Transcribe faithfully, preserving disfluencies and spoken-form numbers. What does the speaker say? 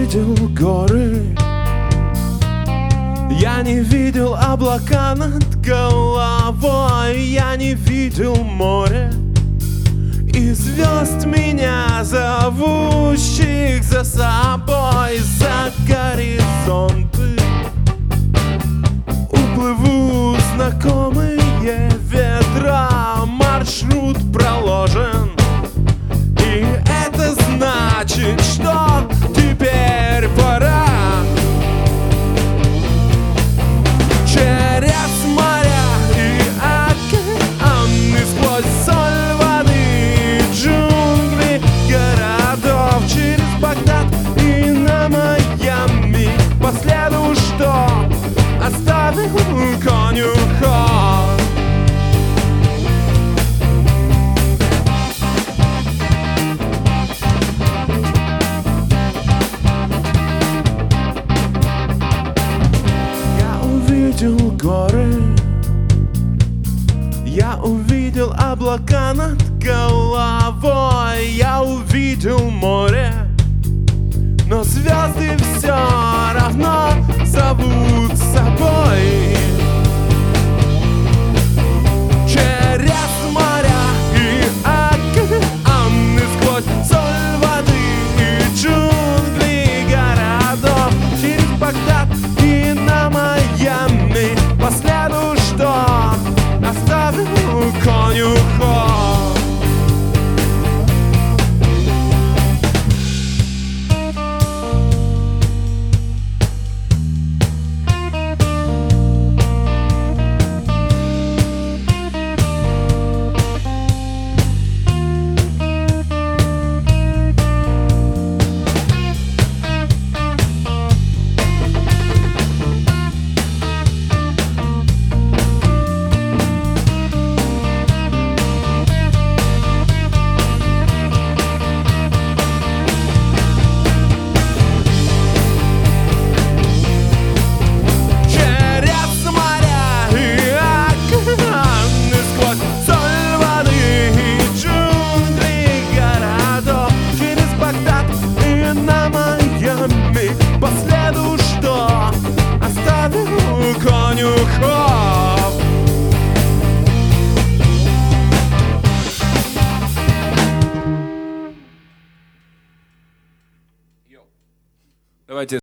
увидел горы, я не видел облака над головой, я не видел море и звезд, меня зовущих за собой. За горизонты уплывут знакомые ветра, маршрут проложен, и это значит, что теперь пора. Через моря и океаны, сквозь соль воды, джунгли городов, через Багдад и на Майами, по следу, что оставил конюхов. Увидел горы, я увидел облака над головой, я увидел море, но звезды все равно зовут с собой. Через моря и океаны, сквозь соль воды и джунгли городов, через Багдад и на Майами, по следу, что оставил конюхов. По следу, что оставил конюхов. Давайте